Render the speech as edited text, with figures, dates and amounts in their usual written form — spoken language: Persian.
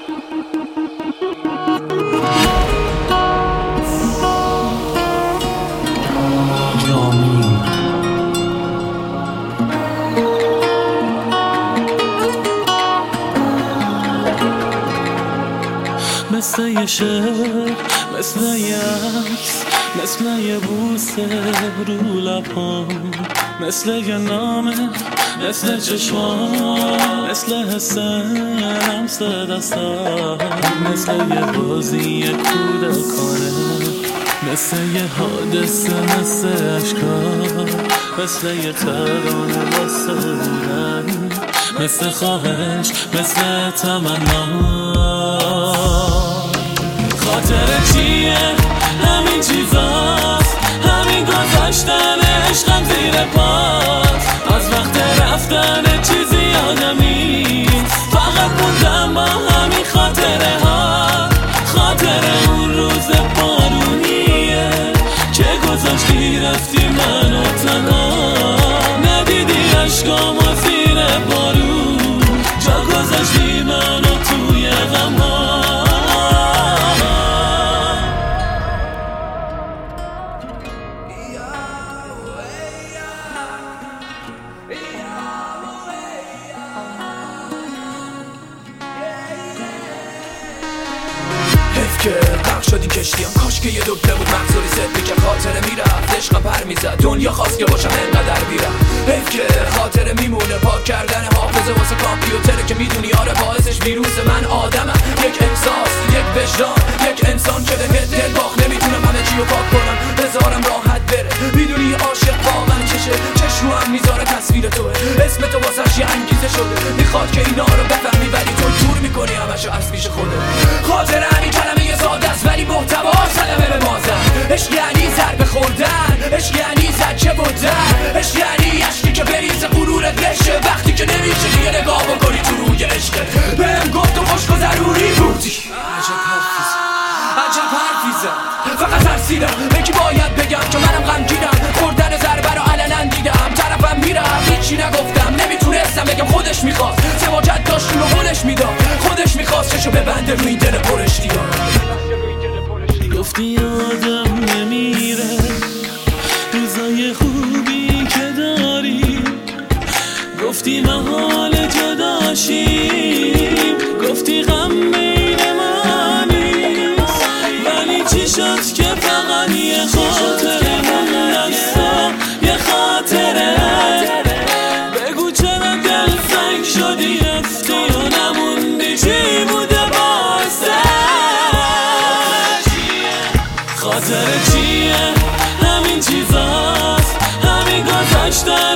مثل یه شعر، مثل یه عکس، مثل یه بوسه رو لبام، مثل یه نامه، مثل چشمام، مثل حس لمس دستم، مثل یه بازی کودکانه، مثل یه حادثه، مثل اشکار، مثل یه ترانه واسه بودن، مثل خواهش، مثل تمنا. خاطر چیه؟ همین چیزاست، همین گذاشتن عشقم زیر پاست. از وقت رفتن چیزی یادم نیست، فقط موندم با همین خاطره ها. خاطر اون روز بارونیه که گذاشتی رفتی منو تنها. ندیدی عشقامو زیر بارون، جا گذاشتی منو توی غم‌ها. که غرق شدی کشتیم، کاش که یه دوبله بود مغزوری زد که خاطره میرفت، عشقم پر میزد، دنیا خواست که باشم انقدر بیرم. حیف که خاطره میمونه، پاک کردن حافظه واسه کامپیوتره که میدونی آره باعثش ویروس. من آدمم، یک احساس، یک وجدان، یک انسان که بهت دل باخت. نمیتونم همه چی رو پاک کنم، بذارم راحت بره. میدونی عاشق واقعا چشه، چشم هم میذاره تصویر توه. اسم تو واسش یه انگیزه شده، میخواد که اینا رو بفهمی ولی تو جور میکنی همشو از پیش خوده. خاطره همین کلمه ساده است ولی محتوا کلمه به مازن. عشق یعنی ضربه خوردن، عشق یعنی زجه بودن، عشق یعنی عشقی که بریزه غرورت بشه وقتی که نمیشه دیگه نگاه بکنی تو روی عشقت. بهم گفت تو خشک و ضروری بودی. عجب حرفی زد، فقط ترسیدم یکی باید بگم که منم غمگینم. خوردن ضربه رو علنا دیدم، طرفم میرم هیچی نگفتم. نمیتونستم بگم خودش میخواست، سماجت داشت رو خودش میداد. خودش میخواست چشو ببنده روی دل پرش دیاد. گفتی آدم نمیره روزای خوبی که داری، گفتی محال جداشیم، گفتی غم بین ما نیست. ولی چی شد که فقط یه خاطره مونستا، یه خاطره. بگو چرا دل سنگ شدی رفتی و نموندی، چی بوده خاطر چیه؟ همین چیزاست، همین گذاشتن